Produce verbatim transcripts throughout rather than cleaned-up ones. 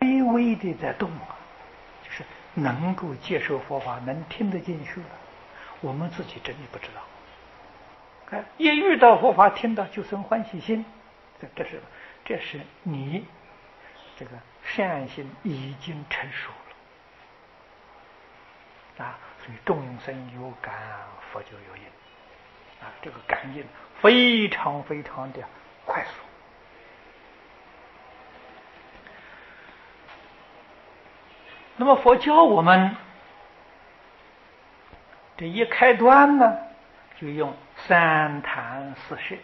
微微的在动啊，就是能够接受佛法，能听得进去了。我们自己真的不知道。看，一遇到佛法，听到就生欢喜心，这这是这是你这个善心已经成熟了啊。所以众生有感，佛就有因啊，这个感应非常非常的快速。那么佛教我们这一开端呢，就用三坛四摄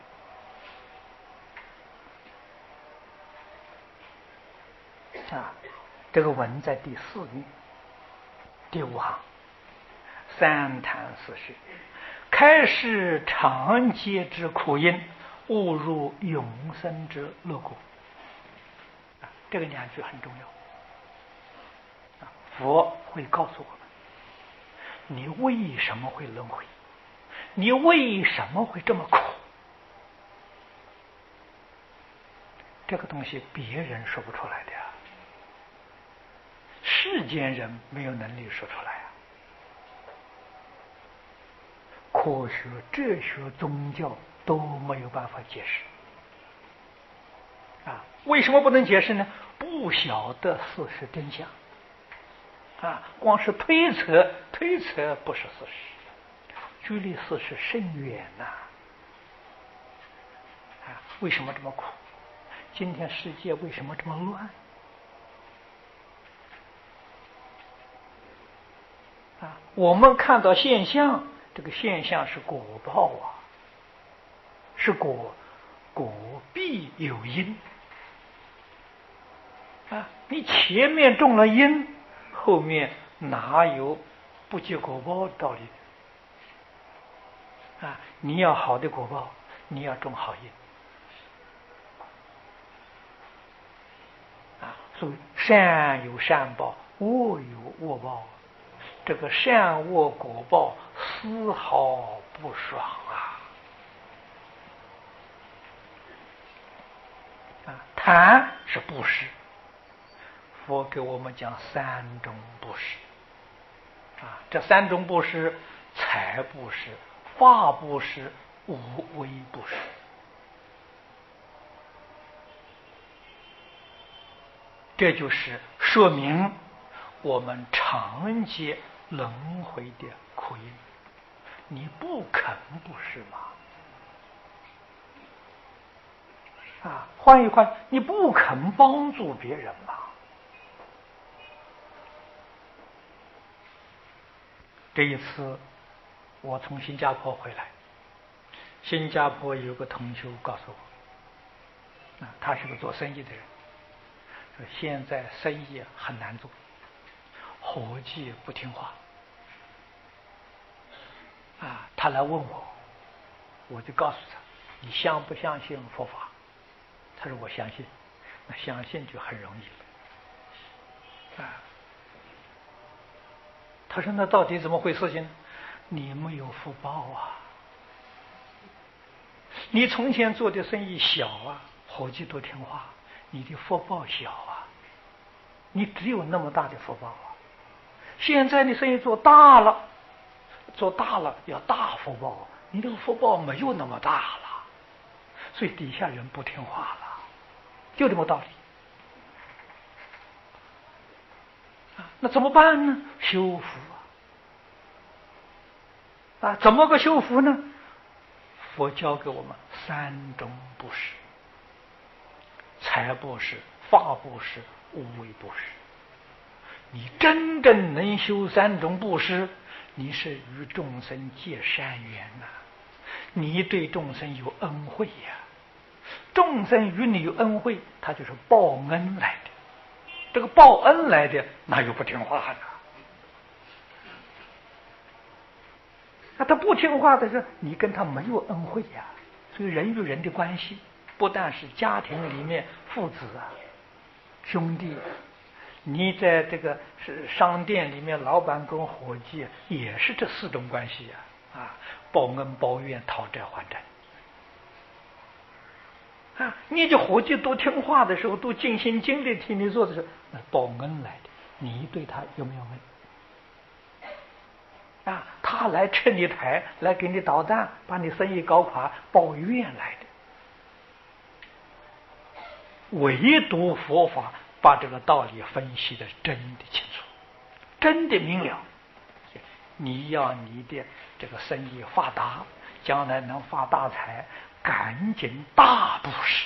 啊，这个文在第四页第五行，三坛四摄，开示常劫之苦因，误入永生之乐果。啊，这个两句很重要。啊，佛会告诉我们，你为什么会轮回？你为什么会这么苦？这个东西别人说不出来的呀，世间人没有能力说出来啊。科学、哲学、宗教都没有办法解释啊。为什么不能解释呢？不晓得事实真相啊，光是推测，推测不是事实，距离事实甚远呐！啊，为什么这么苦？今天世界为什么这么乱？啊，我们看到现象，这个现象是果报啊，是果，果必有因啊！你前面种了因，后面哪有不结果报的道理啊？你要好的果报，你要种好因啊！所以善有善报，恶有恶报，这个善恶果报丝毫不爽啊！啊，谈是布施，佛给我们讲三种布施啊，这三种布施：财布施、法布施、无为布施。这就是说明我们常劫轮回的苦因。你不肯布施吗？啊，换一换，你不肯帮助别人吗？这一次我从新加坡回来，新加坡有个同修告诉我，啊，他是个做生意的人，说现在生意很难做，伙计不听话，啊，他来问我，我就告诉他，你相不相信佛法？他说我相信，那相信就很容易啊。他说那到底怎么回事情？你没有福报啊！你从前做的生意小啊，伙计多听话，你的福报小啊，你只有那么大的福报啊。现在你生意做大了，做大了要大福报，你这个福报没有那么大了，所以底下人不听话了，就这么道理啊。那怎么办呢？修福啊！啊，怎么个修福呢？佛教给我们三种布施：财布施、法布施、无为布施。你真正能修三种布施，你是与众生结善缘呐、啊，你对众生有恩惠呀、啊，众生与你有恩惠，他就是报恩来的。这个报恩来的，哪有不听话的？那他不听话的是你跟他没有恩惠呀、啊。所以人与人的关系，不但是家庭里面父子啊、兄弟，你在这个是商店里面，老板跟伙计也是这四种关系呀、啊，啊，报恩报怨、讨债还债啊，你这伙计都听话的时候，都尽心尽力替你做的时候，那报恩来的，你对他有没有恩？啊，他来吃你台，来给你捣蛋，把你生意搞垮，报怨来的。唯独佛法把这个道理分析的真的清楚，真的明了。你要你的这个生意发达，将来能发大财，赶紧大布施。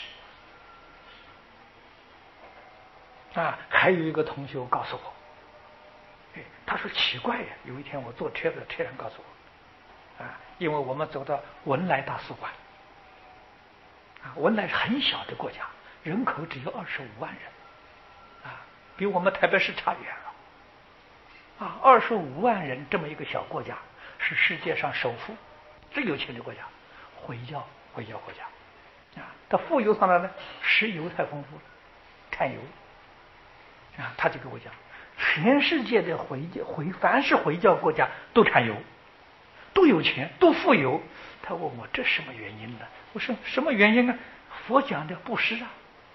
啊，还有一个同学告诉我，哎，他说奇怪呀，有一天我坐车的车上告诉我，啊，因为我们走到文莱大使馆，啊，文莱是很小的国家，人口只有二十五万人，啊，比我们台北市差远了，啊，二十五万人这么一个小国家，是世界上首富、最有钱的国家，回教回教国家，啊，它富有上来呢，石油太丰富了，产油。啊，他就给我讲，全世界的回教回凡是回教国家都产油，都有钱，都富有。他问我这什么原因呢？我说什么原因呢？佛讲的布施啊，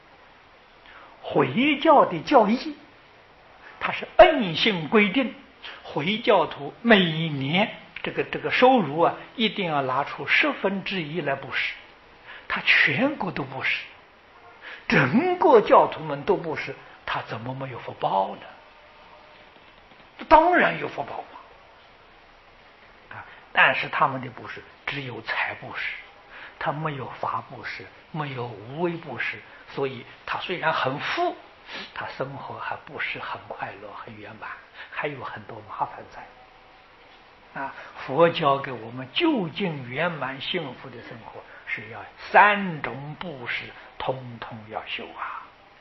回教的教义，它是硬性规定，回教徒每年这个这个收入啊，一定要拿出十分之一来布施，他全国都布施，整个教徒们都布施。他怎么没有福报呢？当然有福报啊！但是他们的布施只有财布施，他没有法布施，没有无为布施，所以他虽然很富，他生活还不是很快乐、很圆满，还有很多麻烦在。啊，佛教给我们究竟圆满幸福的生活，是要三种布施通通要修啊！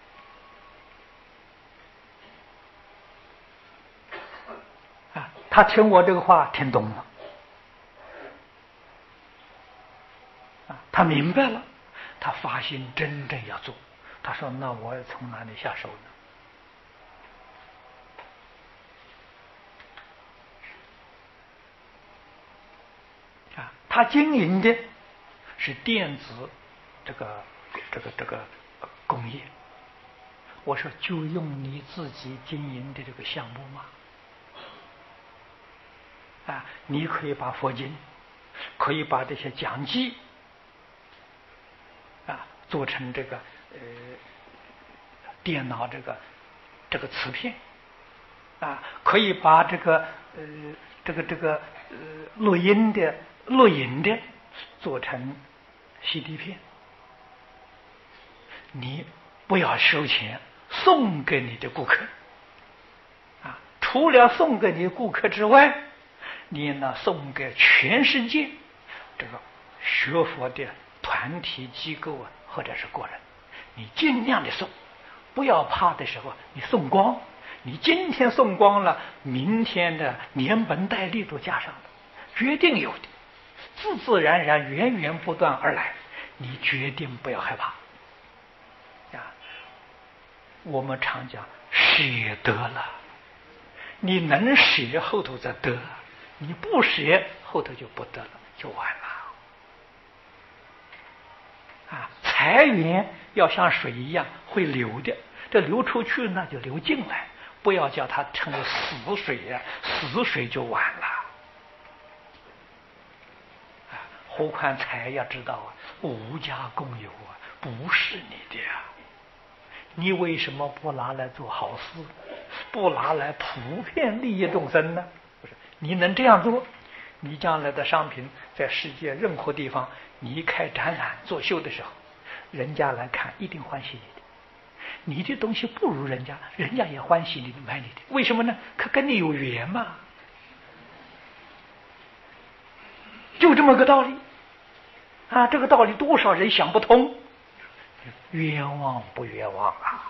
啊，他听我这个话听懂了，啊，他明白了，他发心真正要做。他说：“那我要从哪里下手呢？”啊，他经营的是电子这个这个这个工业。我说：“就用你自己经营的这个项目嘛。”啊，你可以把佛经，可以把这些讲记啊做成这个呃电脑这个这个磁片啊，可以把这个呃这个这个呃录音的录影的做成 C D 片，你不要收钱，送给你的顾客啊，除了送给你顾客之外，你呢送给全世界这个学佛的团体机构啊，或者是个人，你尽量的送，不要怕的时候你送光，你今天送光了，明天的连本带利都加上了，决定有的，自自然然源源不断而来，你决定不要害怕啊！我们常讲舍得了，你能舍后头再得，你不舍后头就不得了，就完了啊！财源要像水一样会流的，这流出去那就流进来，不要叫它成为死水呀、啊，死水就完了啊！何况财要知道啊，无家共有啊，不是你的啊，你为什么不拿来做好事，不拿来普遍利益众生呢？不是，你能这样做，你将来的商品在世界任何地方，你一开展览作秀的时候，人家来看一定欢喜你的。你的东西不如人家，人家也欢喜你的，买你的。为什么呢？可跟你有缘嘛，就这么个道理啊！这个道理多少人想不通，冤枉不冤枉啊！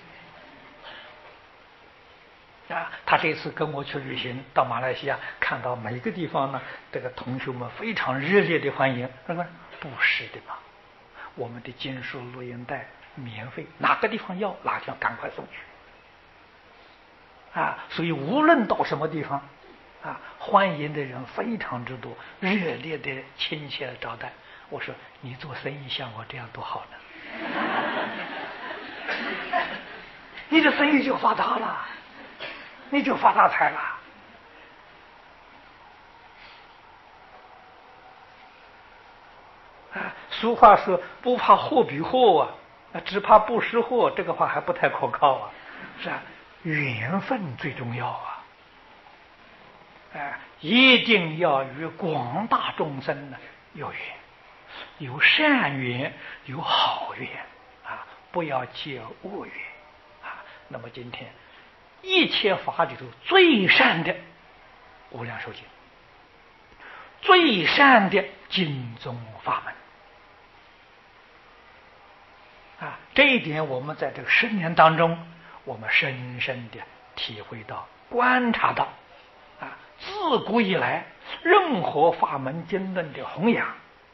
啊，他这次跟我去旅行到马来西亚，看到每个地方呢，这个同学们非常热烈的欢迎，那么不是的嘛，我们的经书录音带免费，哪个地方要哪个地方赶快送去啊！所以无论到什么地方啊，欢迎的人非常之多，热烈的亲切的招待。我说你做生意像我这样多好呢你的生意就发达了，你就发大财了。啊，俗话说不怕货比货啊，只怕不识货，这个话还不太可靠啊。是啊，缘分最重要啊！哎，一定要与广大众生呢有缘，有善缘，有好缘啊，不要结恶缘啊。那么今天一切法里头最善的无量寿经，最善的经宗法门啊，这一点我们在这个十年当中，我们深深的体会到、观察到啊。自古以来，任何法门经论的弘扬，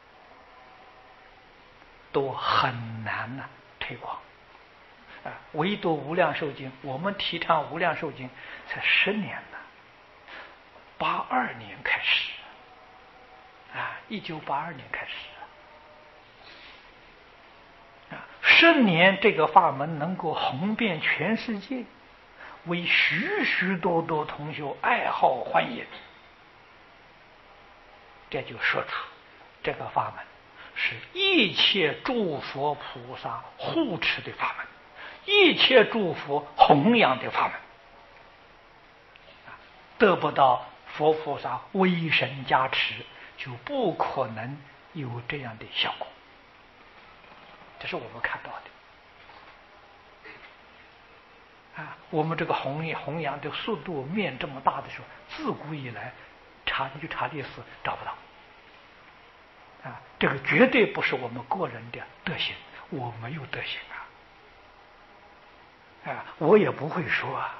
都很难呢、啊、推广啊。唯独无量寿经，我们提倡无量寿经才十年了，八二年开始啊，一九八二年开始啊，十年这个法门能够红遍全世界，为许许多多同学爱好欢迎，这就说出这个法门是一切诸佛菩萨护持的法门，一切诸佛弘扬的法门，得不到佛菩萨威神加持，就不可能有这样的效果。这是我们看到的啊，我们这个弘弘扬的速度面这么大的时候，自古以来查你去查历史找不到啊，这个绝对不是我们个人的德行，我没有德行啊，啊，我也不会说啊，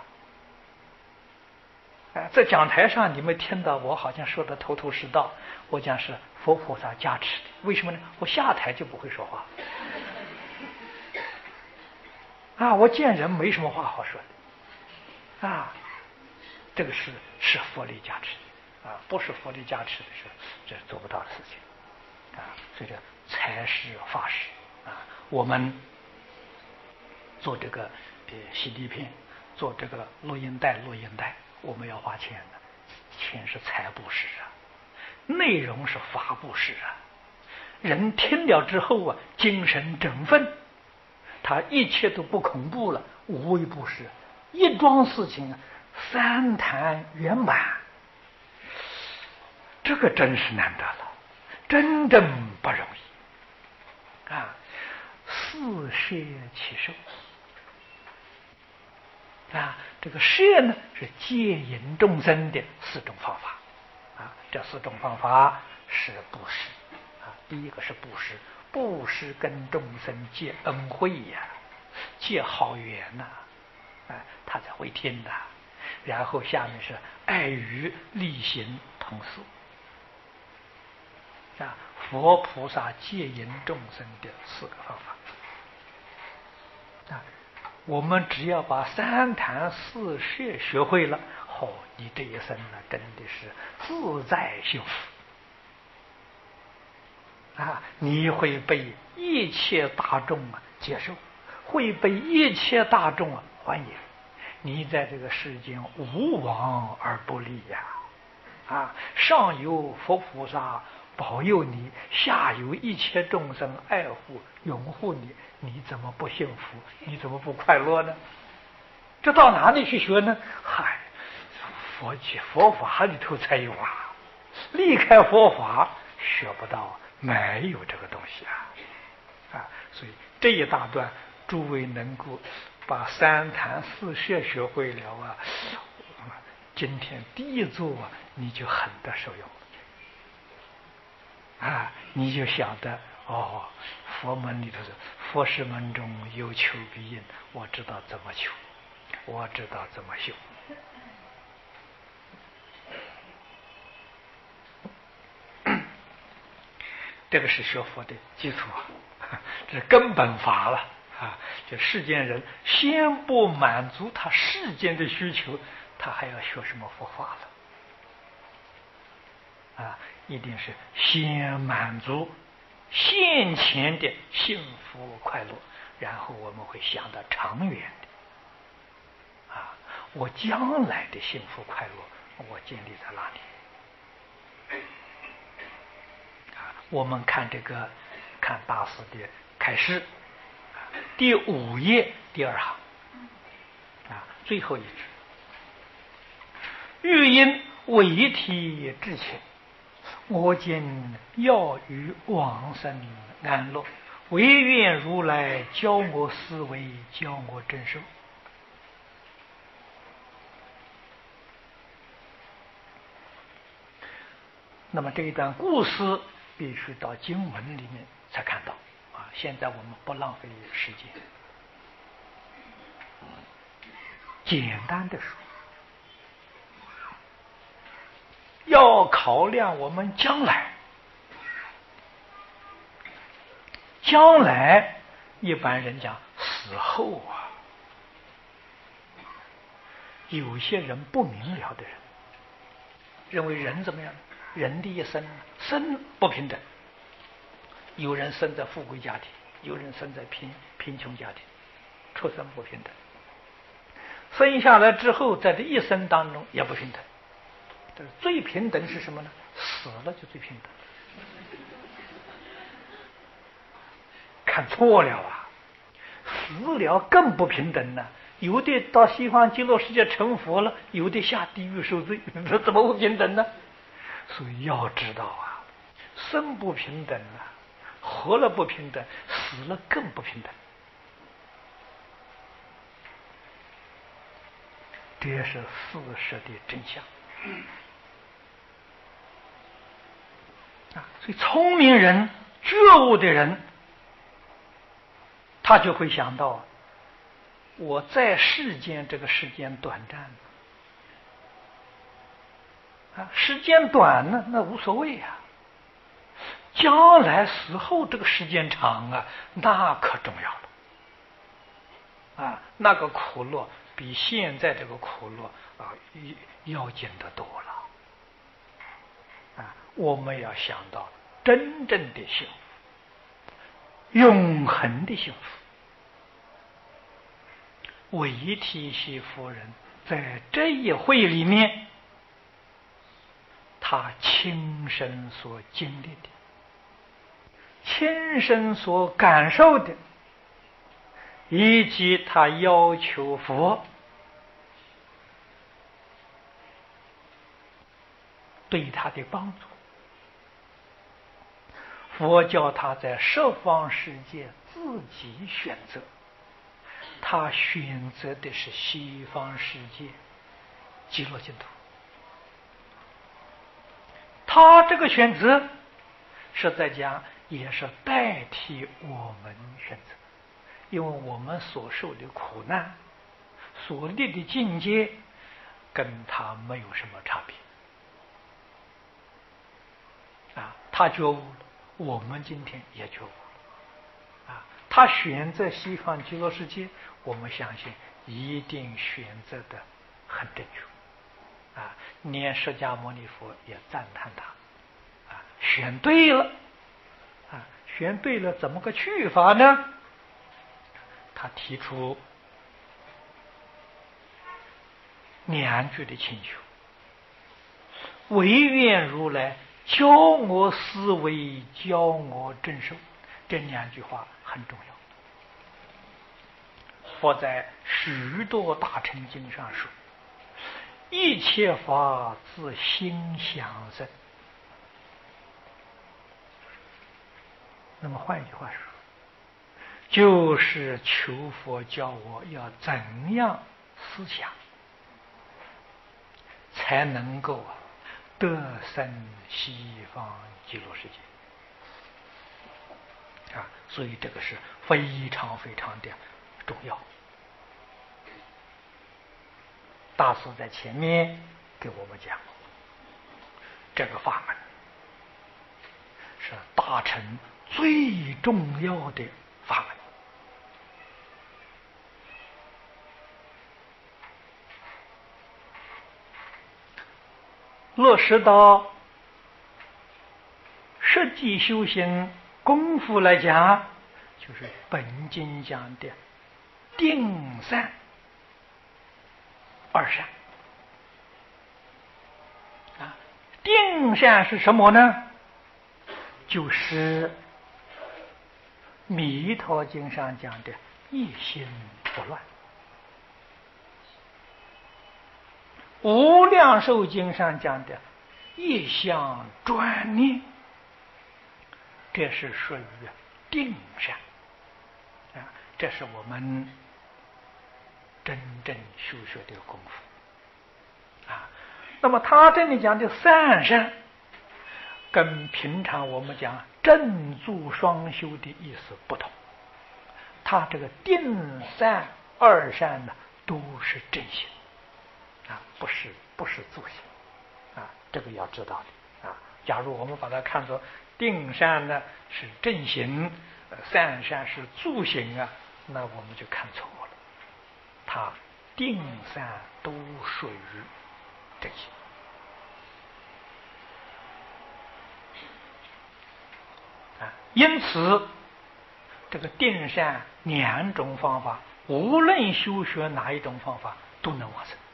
啊，在讲台上你们听到我好像说的头头是道，我讲是佛菩萨加持的，为什么呢？我下台就不会说话。啊，我见人没什么话好说的，啊，这个是是佛力加持的，啊，不是佛力加持的时候，这是做不到的事情，啊，所以这财施法施啊，我们做这个呃 C D 片，做这个录音带，录音带我们要花钱的，钱是财布施啊，内容是法布施啊，人听了之后啊，精神振奋。他一切都不恐怖了，无为不施，一桩事情三谈圆满，这个真是难得了，真正不容易啊！四摄其受啊，这个摄呢是戒引众生的四种方法啊，这四种方法是布施啊，第一个是布施。布施跟众生结恩惠呀、啊，结好缘呐、啊，啊，他才会听的。然后下面是爱语力行同事啊，佛菩萨戒引众生的四个方法啊。我们只要把三坛四摄学会了，哦，你这一生呢，真的是自在幸福。啊，你会被一切大众啊接受，会被一切大众啊欢迎。你在这个世间无往而不利呀！啊，上有佛菩萨保佑你，下有一切众生爱护拥护你，你怎么不幸福？你怎么不快乐呢？这到哪里去学呢？嗨，佛经佛法里头才有啊，离开佛法学不到。没有这个东西啊，啊，所以这一大段，诸位能够把三坛四摄学会了啊，今天第一座啊，你就很得受用啊，你就晓得哦，佛门里头是佛事门中有求必应，我知道怎么求，我知道怎么修。这个是学佛的基础啊，这是根本法了啊！就世间人先不满足他世间的需求，他还要学什么佛法了？啊，一定是先满足现前的幸福快乐，然后我们会想到长远的啊，我将来的幸福快乐，我建立在哪里？啊，我们看这个，看大师的开示，第五页第二行啊，最后一句：欲因为体至情，我今要于往生安乐，唯愿如来教我思维，教我真受。那么这一段故事必须到经文里面才看到啊！现在我们不浪费时间，简单的说，要考量我们将来。将来一般人讲死后啊，有些人不明了的人认为人怎么样？人的一生生不平等，有人生在富贵家庭，有人生在贫贫穷家庭，出生不平等。生下来之后，在这一生当中也不平等。但是最平等是什么呢？死了就最平等。看错了啊！死了更不平等呢。有的到西方极乐世界成佛了，有的下地狱受罪，这怎么不平等呢？所以要知道啊，生不平等啊，活了不平等，死了更不平等。这是事实的真相啊！所以聪明人、觉悟的人，他就会想到，我在世间这个时间短暂啊，时间短呢，那无所谓啊。将来死后这个时间长啊，那可重要了啊！那个苦乐比现在这个苦乐啊要紧得多了啊！我们要想到真正的幸福，永恒的幸福。韦提希夫人在这一会里面，他亲身所经历的，亲身所感受的，以及他要求佛对他的帮助。佛教他在十方世界自己选择，他选择的是西方世界极乐净土。他这个选择实在讲也是代替我们选择，因为我们所受的苦难，所立的境界跟他没有什么差别啊。他觉悟了，我们今天也觉悟了啊。他选择西方极乐世界，我们相信一定选择的很正确啊。连释迦牟尼佛也赞叹他啊，选对了啊，选对了，怎么个去法呢？他提出两句的请求：唯愿如来教我思维，教我真受。这两句话很重要。佛在许多大乘经上说，一切法自心想生。那么换一句话说，就是求佛教我要怎样思想，才能够得生西方极乐世界啊！所以这个是非常非常的重要。大师在前面给我们讲，这个法门是大乘最重要的法门。落实到实际修行功夫来讲，就是本经讲的定善二善啊。定善是什么呢？就是《弥陀经》上讲的一心不乱，《无量寿经》上讲的一向专念，这是属于定善啊，这是我们真正修学的功夫啊。那么他这里讲的善善，跟平常我们讲正住双修的意思不同，他这个定善二善呢，都是正行啊，不是不是助行啊，这个要知道的啊。假如我们把它看作定善呢是正行，善善是助行啊，那我们就看错了。它定善都属于正行啊，因此这个定善两种方法，无论修学哪一种方法都能往生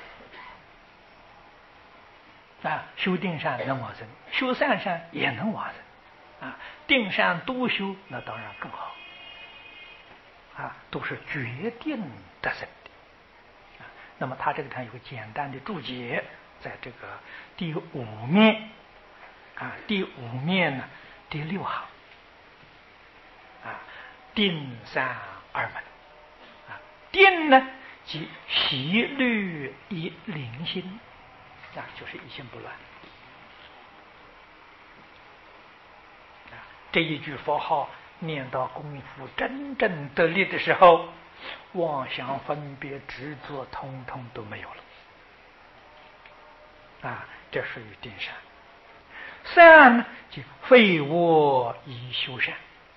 啊。修定善能往生，修善善也能往生啊。定善都修，那当然更好啊，都是决定得生的啊。那么他这个地方有个简单的注解，在这个第五面啊，第五面呢第六行啊，定善二门啊，定呢即习虑以灵心啊，就是一心不乱啊。这一句佛号念到功夫真正得力的时候，妄想分别执着通通都没有了啊，这属于定善。善呢即废我以修善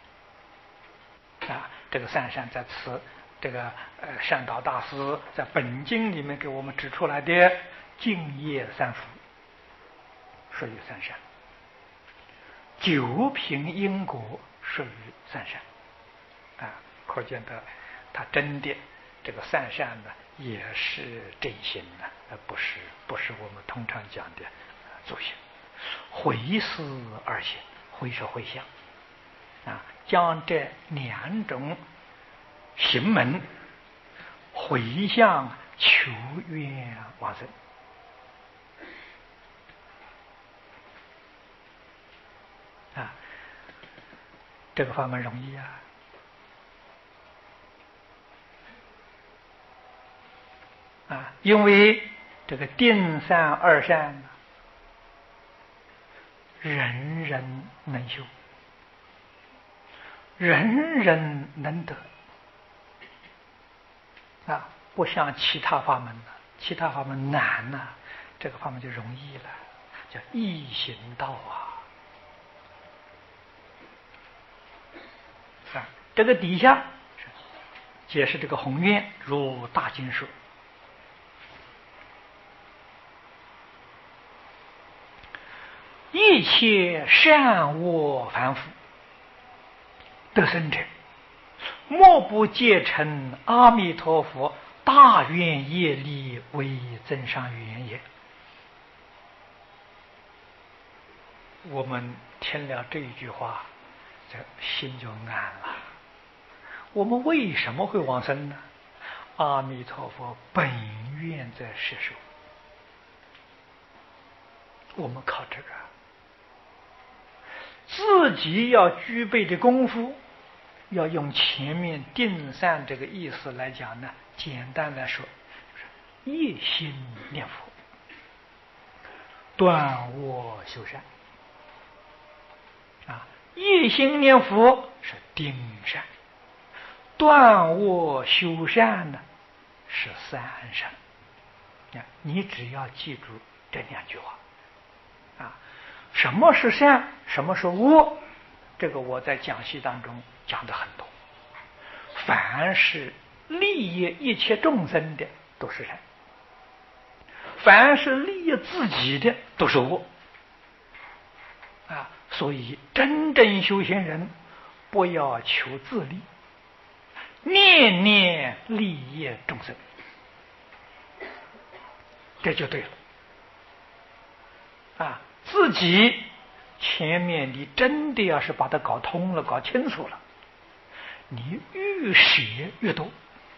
啊，这个善善在此这个呃善导大师在本经里面给我们指出来的净业三福属于善善，九品因果属于善善啊，可见的他真的这个善善呢也是真心的，而不是不是我们通常讲的助行。回思二行，回是回向啊，将这两种行门回向求愿往生啊，这个法门容易啊啊，因为这个定善二善人人能修，人人能得啊，不像其他法门了，其他法门难呐、啊，这个法门就容易了，叫易行道啊。啊，这个底下解释这个宏愿，如大经说，一切善恶凡夫得生者，莫不皆成阿弥陀佛大愿业力为增上缘也。我们听了这一句话，这心就安了。我们为什么会往生呢？阿弥陀佛本愿在世受，我们靠这个自己要具备的功夫，要用前面定善这个意思来讲呢，简单来说就是一心念佛，断我修善啊，一心念佛是定善，断我修善呢是三善。你只要记住这两句话啊，什么是善，什么是恶，这个我在讲习当中讲的很多。凡是利益一切众生的都是善，凡是利益自己的都是恶啊。 所以真正修行人不要求自利，念念利益众生，这就对了啊！自己前面你真的要是把它搞通了、搞清楚了，你越舍越多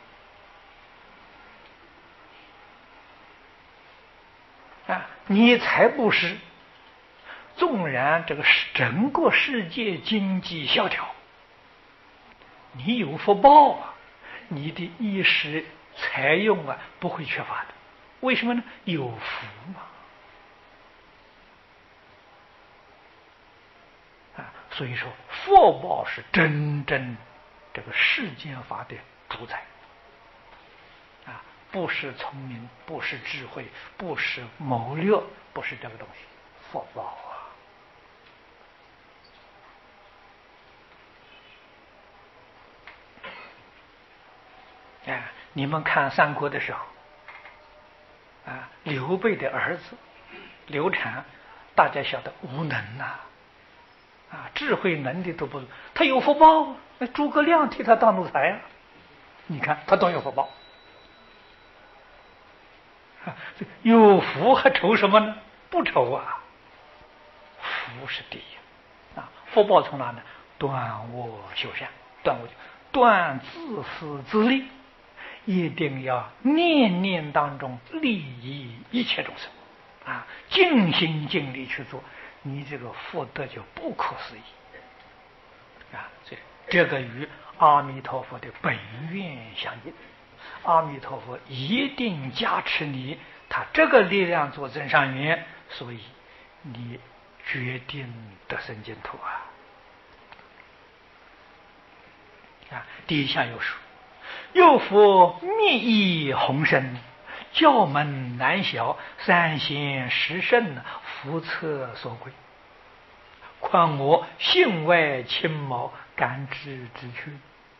啊！你才不是，纵然这个整个世界经济萧条，你有福报啊，你的衣食财用啊不会缺乏的。为什么呢？有福嘛。啊，所以说福报是真正这个世间法的主宰啊，不是聪明，不是智慧，不是谋略，不是这个东西，福报啊！啊，你们看三国的时候啊，刘备的儿子刘禅，大家晓得无能呐、啊。啊，智慧能力都不，他有福报，那诸葛亮替他当奴才啊！你看他多有福报，啊、有福还愁什么呢？不愁啊，福是第一啊！福报从哪呢？断我修善，断我断自私自利，一定要念念当中利益一切众生啊，尽心尽力去做。你这个福德就不可思议啊！这这个与阿弥陀佛的本愿相应，阿弥陀佛一定加持你，他这个力量做增上缘，所以你决定得生净土啊！啊，底下又说：又复密意宏深，教门难晓，三贤十圣福测所归。况我性外轻毛，感知之趣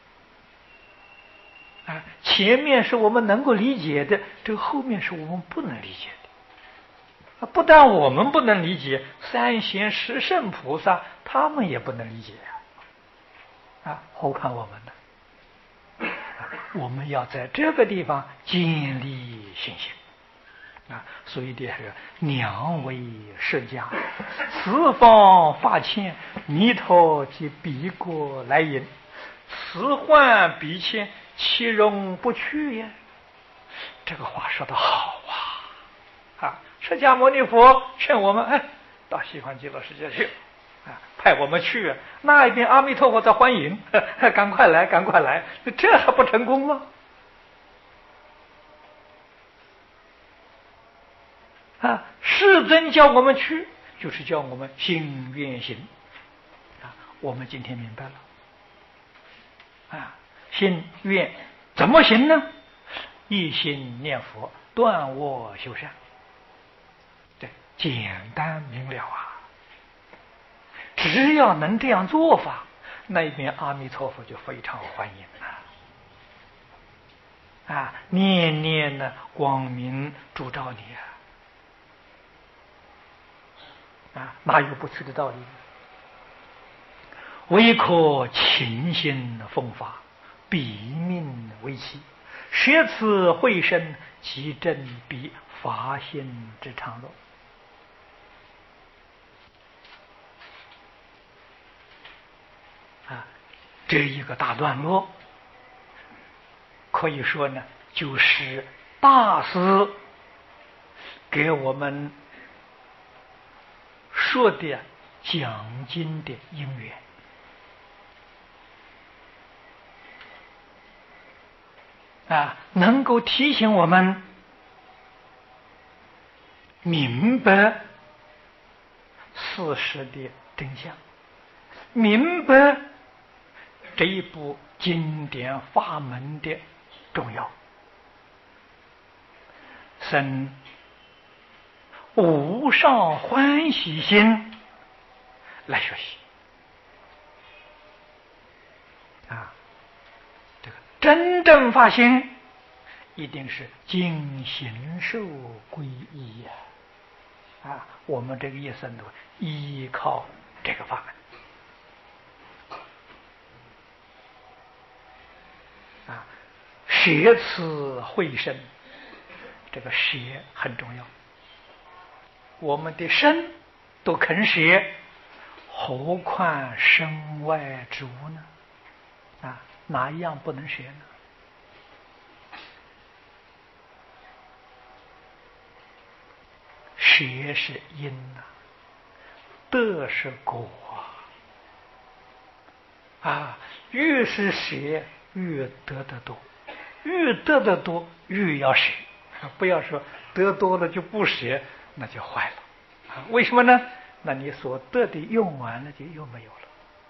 啊！前面是我们能够理解的，这个后面是我们不能理解的啊！不但我们不能理解，三贤十圣菩萨他们也不能理解啊！啊，何况我们呢？我们要在这个地方建立信心啊！所以这是娘为释迦，此方法欠，弥陀即彼国来迎，此患彼欠，其容不去呀！这个话说得好啊！啊，释迦牟尼佛劝我们，哎，到西方极乐世界去。派我们去，那一边阿弥陀佛在欢迎，赶快来，赶快来，这还不成功吗？啊，世尊叫我们去，就是叫我们心愿行啊。我们今天明白了啊，心愿怎么行呢？一心念佛，断我修善，对，简单明了啊。只要能这样做法，那边阿弥陀佛就非常欢迎了啊！念念的光明烛照你啊！啊，哪有不去的道理？唯可勤心奉法，彼命为期，舍此慧身，即证彼法性之常乐。啊，这一个大段落，可以说呢，就是大师给我们说的讲经的因缘啊，能够提醒我们明白事实的真相，明白这一部经典法门的重要，生无上欢喜心来学习啊！这个真正发心，一定是经行受皈依呀！啊，我们这个一生都依靠这个法门啊，舍此慧身，这个舍很重要。我们的身都肯舍，何况身外之物呢？啊，哪一样不能舍呢？舍是因呐、啊，得是果啊！啊，越是舍，越得得多，越得得多，越要舍。不要说得多了就不舍，那就坏了。啊，为什么呢？那你所得的用完了，就又没有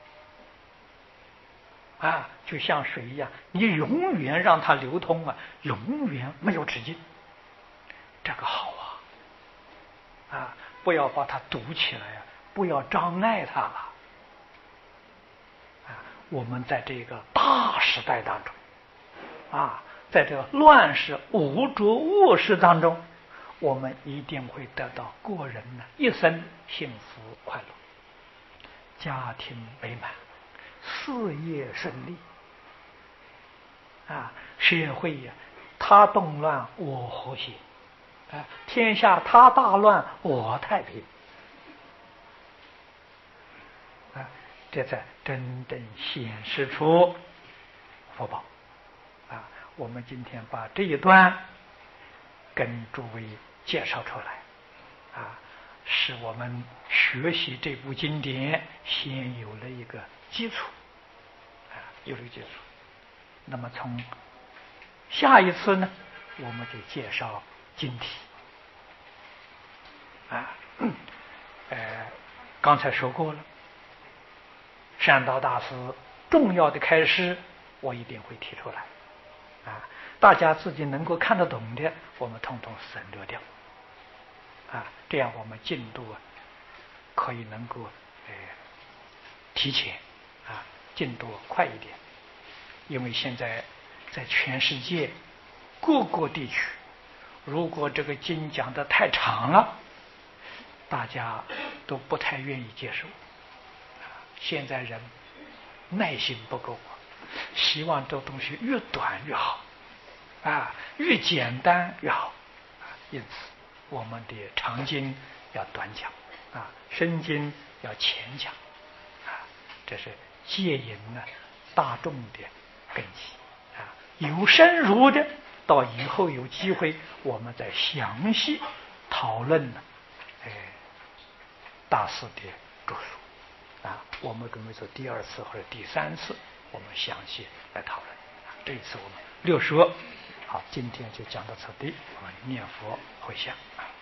了。啊，就像水一样，你永远让它流通啊，永远没有止境。这个好啊，啊，不要把它堵起来啊，不要障碍它了。啊，我们在这个大时代当中，啊，在这个乱世无着恶世当中，我们一定会得到个人的一生幸福快乐，家庭美满，事业顺利。啊，社会呀、啊，他动乱我和谐，啊，天下他大乱我太平，啊，这才真正显示出福报。啊，我们今天把这一段跟诸位介绍出来，啊，使我们学习这部经典先有了一个基础，啊，有了一个基础。那么从下一次呢，我们就介绍经题。啊，呃，刚才说过了，善导大师重要的开示，我一定会提出来。啊，大家自己能够看得懂的，我们统统省略掉。啊，这样我们进度啊，可以能够呃提前，啊，进度快一点。因为现在在全世界各个地区，如果这个经讲得太长了，大家都不太愿意接受。现在人耐心不够，希望这东西越短越好，啊，越简单越好。因此，我们的长经要短讲，啊，深经要浅讲，啊，这是戒引呢大众的根基。啊，有深入的，到以后有机会我们再详细讨论呢，哎，大师的著述。啊，我们可能说第二次或者第三次，我们详细来讨论。这一次我们六说，好，今天就讲到此地，我们念佛回向。